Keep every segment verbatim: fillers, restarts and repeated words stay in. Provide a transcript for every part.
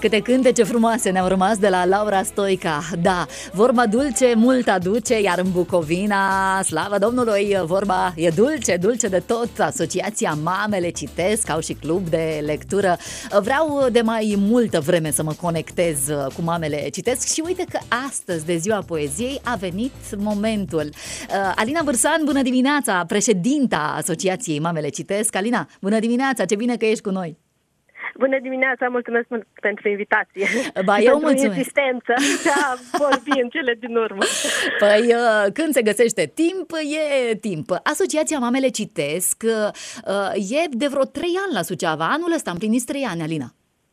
Câte cântece frumoase ne-au rămas de la Laura Stoica. Da, vorba dulce mult aduce, iar în Bucovina, slavă Domnului, vorba e dulce, dulce de tot. Asociația Mamele Citesc au și club de lectură. Vreau de mai multă vreme să mă conectez cu Mamele Citesc și uite că astăzi, de Ziua Poeziei, a venit momentul. Alina Bârsan, bună dimineața, președinta Asociației Mamele Citesc. Alina, bună dimineața, ce bine că ești cu noi. Bună dimineața, mulțumesc pentru invitație. Ba, eu pentru mulțumesc. Insistență de a vorbi în cele din urmă. Păi, când se găsește timp, e timp. Asociația Mamele Citesc e de vreo trei ani la Suceava. Anul ăsta am plinit trei ani, Alina.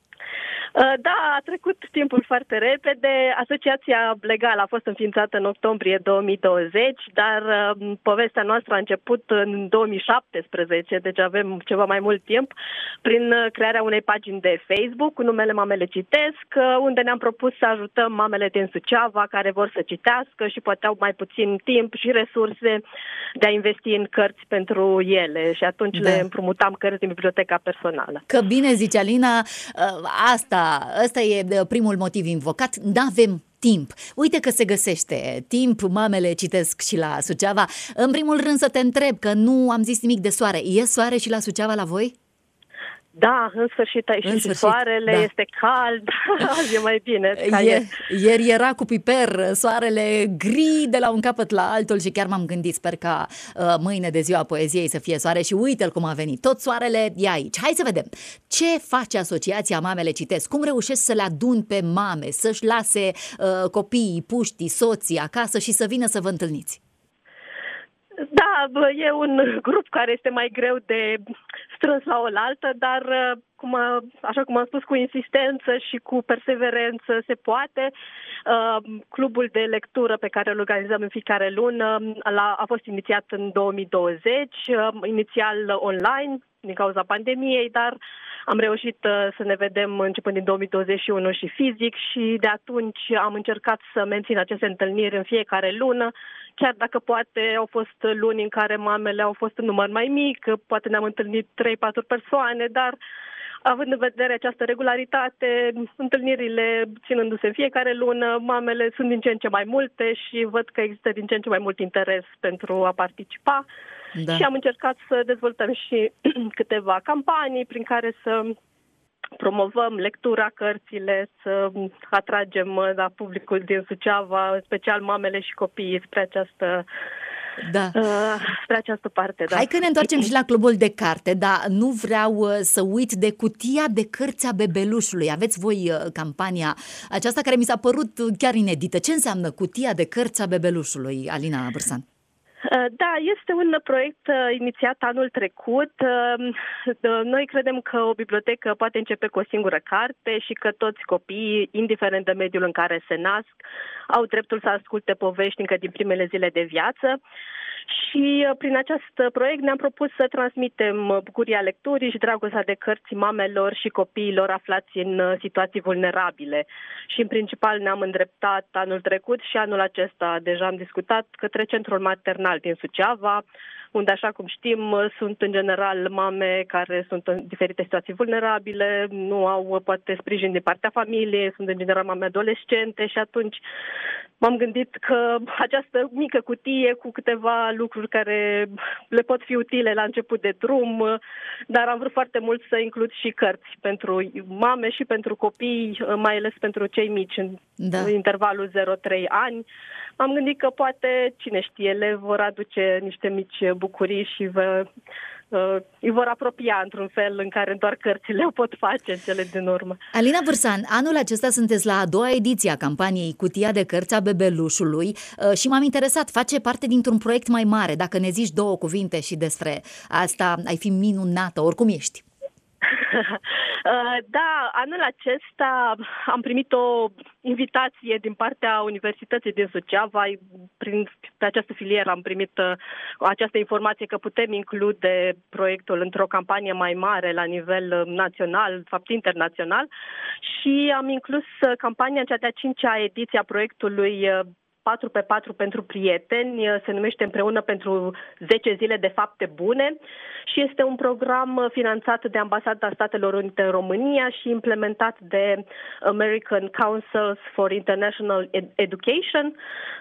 Da, a trecut timpul foarte repede. Asociația legală a fost înființată în octombrie două mii douăzeci, dar uh, povestea noastră a început în două mii șaptesprezece, deci avem ceva mai mult timp, prin crearea unei pagini de Facebook cu numele Mamele Citesc, unde ne-am propus să ajutăm mamele din Suceava care vor să citească și poate au mai puțin timp și resurse de a investi în cărți pentru ele și atunci da. le împrumutam cărți din biblioteca personală. Că bine zice Alina, asta Ăsta e primul motiv invocat, n-avem timp. Uite că se găsește timp, Mamele Citesc și la Suceava. În primul rând să te întreb, că nu am zis nimic de soare. E soare și la Suceava la voi? Da, în sfârșit a ieșit și soarele, da. Este cald, azi e mai bine. Ieri, ieri era cu piper, soarele gri de la un capăt la altul și chiar m-am gândit, sper ca uh, mâine de Ziua Poeziei să fie soare și uite-l cum a venit. Tot soarele e aici. Hai să vedem ce face Asociația Mamele Citesc, cum reușesc să le adun pe mame, să-și lase uh, copiii, puștii, soții acasă și să vină să vă întâlniți. Da, e un grup care este mai greu de strâns la oaltă, dar cum a, așa cum am spus, cu insistență și cu perseverență se poate. Clubul de lectură pe care îl organizăm în fiecare lună a fost inițiat în două mii douăzeci, inițial online din cauza pandemiei, dar am reușit să ne vedem începând din două mii douăzeci și unu și fizic și de atunci am încercat să mențin aceste întâlniri în fiecare lună, chiar dacă poate au fost luni în care mamele au fost în număr mai mic, poate ne-am întâlnit trei patru persoane, dar având în vedere această regularitate, întâlnirile ținându-se în fiecare lună, mamele sunt din ce în ce mai multe și văd că există din ce în ce mai mult interes pentru a participa. Da. Și am încercat să dezvoltăm și câteva campanii prin care să promovăm lectura, cărțile, să atragem la publicul din Suceava, special mamele și copiii, spre această Da. Uh, spre această parte. Da. Hai că ne întoarcem și la clubul de carte, dar nu vreau uh, să uit de cutia de cărți a bebelușului. Aveți voi uh, campania aceasta care mi s-a părut chiar inedită. Ce înseamnă cutia de cărți a bebelușului, Alina Bârsan? Da, este un proiect inițiat anul trecut. Noi credem că o bibliotecă poate începe cu o singură carte și că toți copiii, indiferent de mediul în care se nasc, au dreptul să asculte povești încă din primele zile de viață. Și prin acest proiect ne-am propus să transmitem bucuria lecturii și dragostea de cărți mamelor și copiilor aflați în situații vulnerabile. Și în principal ne-am îndreptat anul trecut și anul acesta deja am discutat către Centrul Maternal din Suceava, unde, așa cum știm, sunt în general mame care sunt în diferite situații vulnerabile, nu au poate sprijin din partea familiei, sunt în general mame adolescente și atunci m-am gândit că această mică cutie cu câteva lucruri care le pot fi utile la început de drum, dar am vrut foarte mult să includ și cărți pentru mame și pentru copii, mai ales pentru cei mici, în da. intervalul zero trei ani. M-am gândit că poate, cine știe, le vor aduce niște mici bucurii și vă, uh, îi vor apropia într-un fel în care doar cărțile o pot face în cele din urmă. Alina Bârsan, anul acesta sunteți la a doua ediție a campaniei Cutia de cărți a bebelușului uh, și m-am interesat, face parte dintr-un proiect mai mare. Dacă ne zici două cuvinte și despre asta, ai fi minunată, oricum ești. Da, anul acesta am primit o invitație din partea Universității din Suceava. Prin, pe această filieră am primit această informație că putem include proiectul într-o campanie mai mare la nivel național, de fapt internațional, și am inclus campania în cea de-a cincea ediție a proiectului patru pe patru pentru prieteni, se numește Împreună pentru zece zile de fapte bune și este un program finanțat de Ambasada Statelor Unite în România și implementat de American Councils for International Education.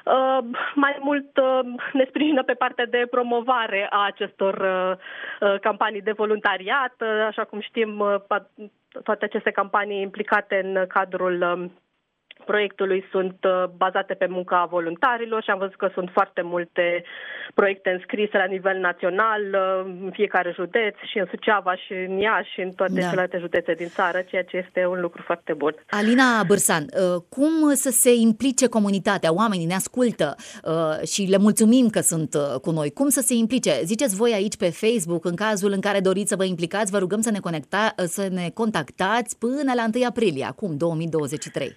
Mai mult ne sprijină pe partea de promovare a acestor campanii de voluntariat. Așa cum știm, toate aceste campanii implicate în cadrul proiectului sunt bazate pe munca voluntarilor și am văzut că sunt foarte multe proiecte înscrise la nivel național, în fiecare județ, și în Suceava, și în Iași, și în toate da. celelalte județe din țară, ceea ce este un lucru foarte bun. Alina Bârsan, cum să se implice comunitatea? Oamenii ne ascultă și le mulțumim că sunt cu noi. Cum să se implice? Ziceți voi aici pe Facebook, în cazul în care doriți să vă implicați, vă rugăm să ne, conecta, să ne contactați până la întâi aprilie, acum, două mii douăzeci și trei.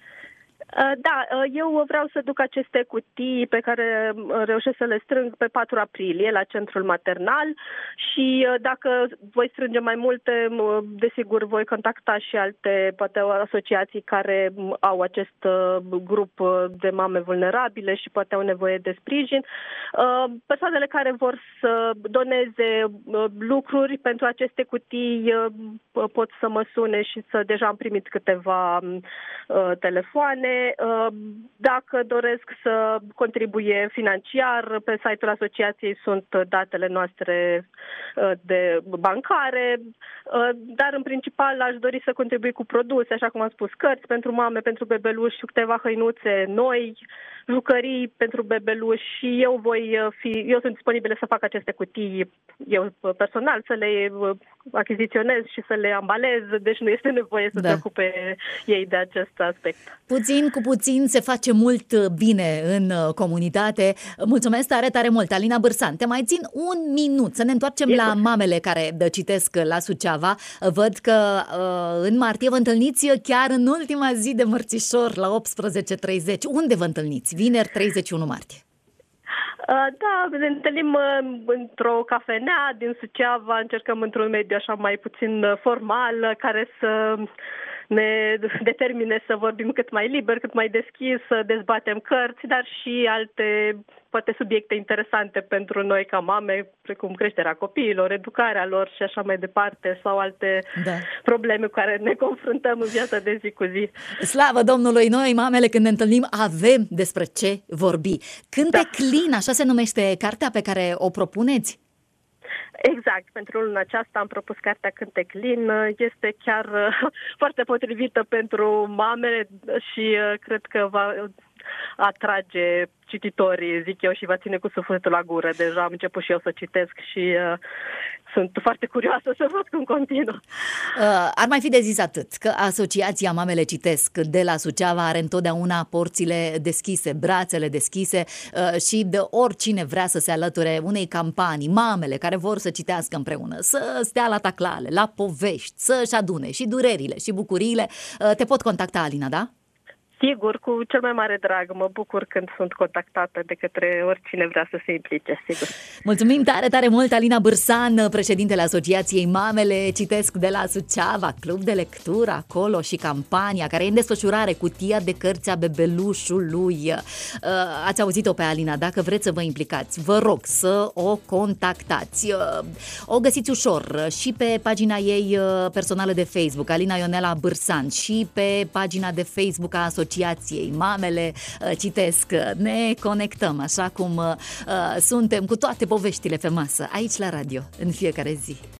Da, eu vreau să duc aceste cutii pe care reușesc să le strâng pe patru aprilie la centrul maternal și dacă voi strânge mai multe, desigur voi contacta și alte, poate, asociații care au acest grup de mame vulnerabile și poate au nevoie de sprijin. Persoanele care vor să doneze lucruri pentru aceste cutii pot să mă sune și să deja am primit câteva telefoane. Dacă doresc să contribuie financiar, pe site-ul asociației sunt datele noastre de bancare, dar în principal aș dori să contribui cu produse, așa cum am spus, cărți pentru mame, pentru bebeluși, câteva hăinuțe noi, jucării pentru bebeluși și eu voi fi, eu sunt disponibilă să fac aceste cutii eu personal, să le achiziționez și să le ambalez, deci nu este nevoie să da. se ocupe ei de acest aspect. Puțin cu puțin se face mult bine în comunitate. Mulțumesc tare, tare mult, Alina Bârsan. Te mai țin un minut să ne întoarcem e la bun. mamele care citesc la Suceava. Văd că în martie vă întâlniți chiar în ultima zi de mărțișor la optsprezece treizeci. Unde vă întâlniți? Vineri treizeci și unu martie. Da, ne întâlnim într-o cafenea din Suceava, încercăm într-un mediu așa mai puțin formal, care să ne determine să vorbim cât mai liber, cât mai deschis, să dezbatem cărți, dar și alte, poate, subiecte interesante pentru noi ca mame, precum creșterea copiilor, educarea lor și așa mai departe, sau alte da. probleme cu care ne confruntăm în viața de zi cu zi. Slavă Domnului, noi, mamele, când ne întâlnim, avem despre ce vorbi. Cânteclin, da. așa se numește cartea pe care o propuneți? Exact, pentru luna aceasta am propus cartea Cânteclin, este chiar foarte potrivită pentru mame și cred că va atrage cititorii, zic eu, și va ține cu sufletul la gură. Deja am început și eu să citesc și uh, sunt foarte curioasă să văd cum continuă. Uh, ar mai fi de zis atât, că Asociația Mamele Citesc de la Suceava are întotdeauna porțile deschise, brațele deschise uh, și de oricine vrea să se alăture unei campanii, mamele care vor să citească împreună, să stea la taclale, la povești, să-și adune și durerile și bucuriile. Uh, te pot contacta, Alina, da? Sigur, cu cel mai mare drag. Mă bucur când sunt contactată de către oricine vrea să se implice, sigur. Mulțumim tare, tare mult, Alina Bârsan, președintele Asociației Mamele Citesc de la Suceava, club de lectură acolo și campania care e în desfășurare, cutia de cărți a bebelușului. Ați auzit-o pe Alina, dacă vreți să vă implicați, vă rog să o contactați. O găsiți ușor și pe pagina ei personală de Facebook, Alina Ionela Bârsan, și pe pagina de Facebook a Asociației Asociației Mamele Citesc. Ne conectăm așa cum uh, suntem cu toate poveștile pe masă aici la radio în fiecare zi.